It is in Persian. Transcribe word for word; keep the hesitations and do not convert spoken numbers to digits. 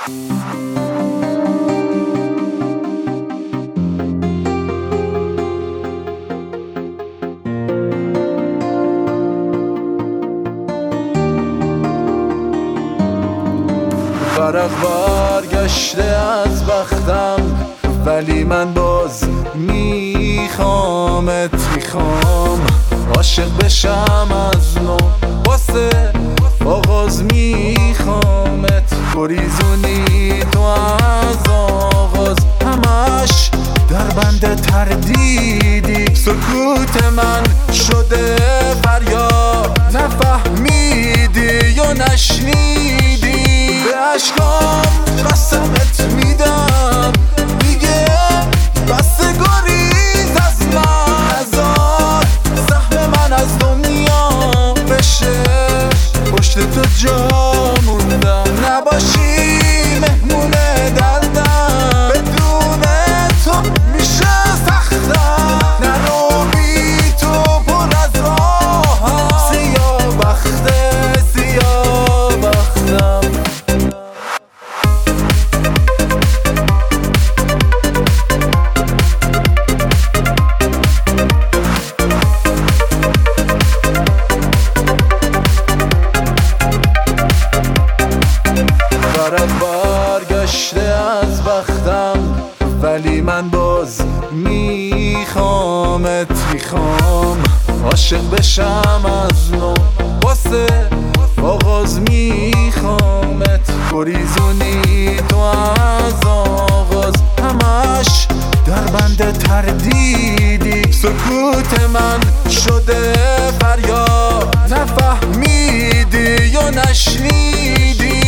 ورق برگشته از بختم، ولی من باز میخوامت، میخوام عاشق بشم از نو، واسه آغاز میخوامت. گریزونی تو از آغاز، همش در بند تردیدی، سکوت من شده فریاد، نفهمیدی یا نشنیدی. به عشقام قسمت میدم دیگه بس گریز از من، هزار سهم من از دنیا بشه، پشت تو جا موندم، نباشی مهمون دردم، بدون تو میشه سختم، نرو بی تو پر از راهم، سیاه بخته سیاه بختم. ورق برگشته از بختم، ولی من باز میخوامت، میخوام عاشق بشم از نو، واسه آغاز میخوامت. گریزونی تو از آغاز، همش در بند تردیدی، سکوت من شده فریاد، نفهمیدی یا نشنیدی.